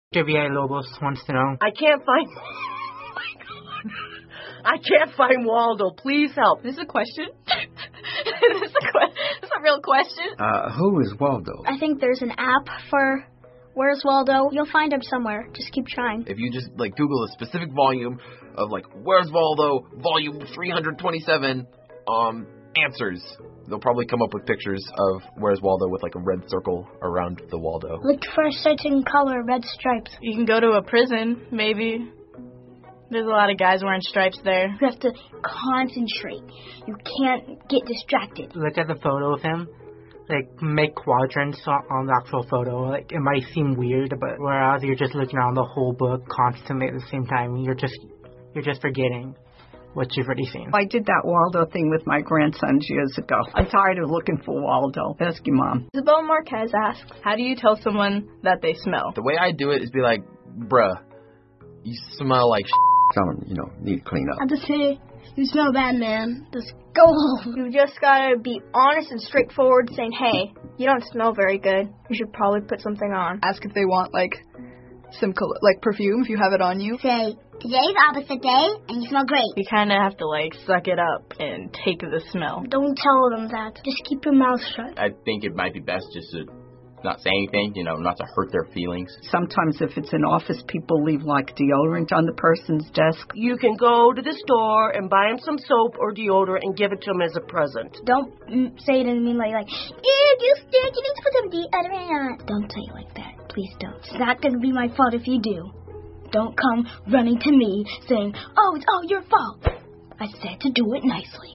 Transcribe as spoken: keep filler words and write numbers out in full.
Villalobos wants to know. I can't find... I can't find Waldo. Please help. This is a question? this, is a que- this is a real question? Uh, who is Waldo? I think there's an app for Where's Waldo. You'll find him somewhere. Just keep trying. If you just, like, Google a specific volume of, like, Where's Waldo, volume three hundred twenty-seven, um, answers, they'll probably come up with pictures of Where's Waldo with, like, a red circle around the Waldo. Look for a certain color, red stripes. You can go to a prison, maybe. There's a lot of guys wearing stripes there. You have to concentrate. You can't get distracted. Look at the photo of him. Like, make quadrants on the actual photo. Like, it might seem weird, but whereas you're just looking around the whole book constantly at the same time, you're just you're just forgetting what you've already seen. I did that Waldo thing with my grandsons years ago. I'm tired of looking for Waldo. Ask your mom. Isabel Marquez asks, how do you tell someone that they smell? The way I do it is be like, bruh, you smell like shit. Tell them, you know, need to clean up. I just say, you smell bad, man. Just go home. You just gotta be honest and straightforward, saying, hey, you don't smell very good. You should probably put something on. Ask if they want, like, some col- like perfume, if you have it on you. Say, today's opposite day, and you smell great. You kind of have to, like, suck it up and take the smell. Don't tell them that. Just keep your mouth shut. I think it might be best just to not say anything, you know, not to hurt their feelings. Sometimes if it's an office, people leave, like, deodorant on the person's desk. You can go to the store and buy him some soap or deodorant and give it to him as a present. Don't mm, say it and mean like, like, ew, you stink, you need to put some deodorant on. Don't say it like that. Please don't. It's not going to be my fault if you do. Don't come running to me saying, oh, it's all your fault. I said to do it nicely.